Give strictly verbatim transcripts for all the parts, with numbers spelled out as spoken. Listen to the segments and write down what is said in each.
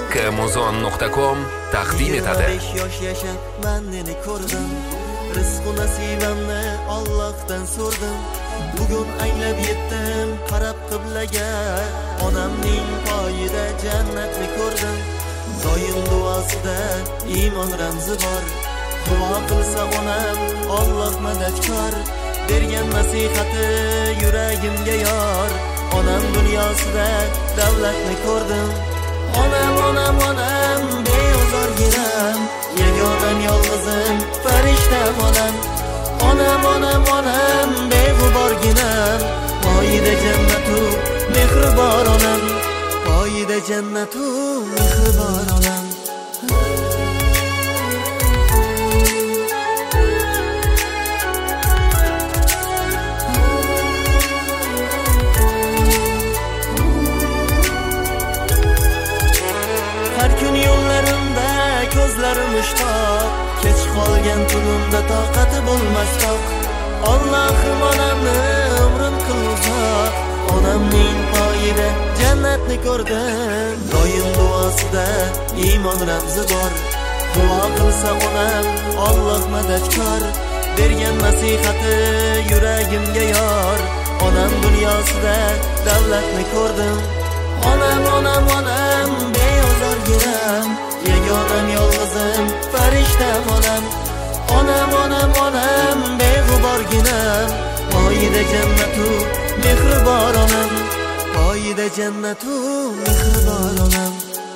kmuzon nuqta com taqdim etadi. besh yosh yashab men neni ko'rdim. Rizq nasibamni Allohdan so'rdim. Bugun anglab yetdim qarab qiblaga. Onamning poyida jannatni ko'rdim. Doim duosida iymon ramzi bor. Duo qilsa onam Alloh madadkor. Bergan nasihati yuragimga yor. Onam dunyosida davlatni ko'rdim. Onam onam onam beozorginam. Yagonam yolg'izim farishtam onam. Onam onam onam beg'uborginam. Poyida jannatu mehribon onam. Poyida jannatu mehribon onam. Har kun yo'llarimda ko'zlarim ishtoq. Kech qolgan kunimda toqati bo'lmasdoq. Allohim onamni umrim qil uzoq. Onamning poyida jannatni ko'rdim. Doim duosida iymon ramzi bor. Duo qilsa onam Alloh madadkor. Bergan nasihati yuragimga yor. Onam dunyosida davlatni ko'rdim. Onam onam onam beozorginam. Yagonam yolg'izim farishtam onam. Onam onam onam beg'uborginam. Poyida jannatu mehribon onam. Poyida jannatu mehribon onam.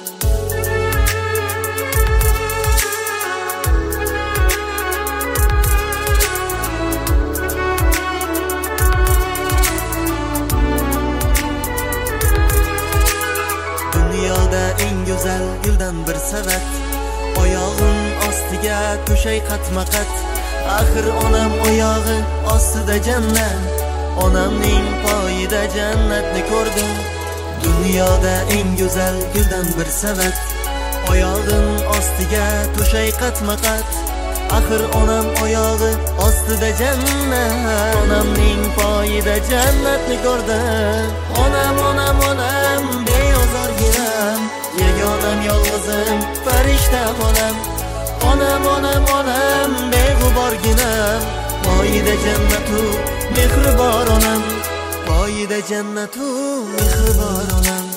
Dunyoda eng go'zal guldan bir savat. Oyog'im ostiga to'shay qatma-qat. Axir onam oyog'i ostida jannat. Onamning poyida jannatni ko'rdim. Dunyoda eng go'zal guldan bir savat. Oyog'im ostiga to'shay qatma-qat. Axir onam oyog'i ostida jannat. Onamning poyida jannatni ko'rdim. Onam onam onam beozorginam. Yagonam yolg'izim farishtam onam. Onam onam onam beg'uborginam. Poyida jannatu mehribon onam. Poyida jannatu mehribon onam.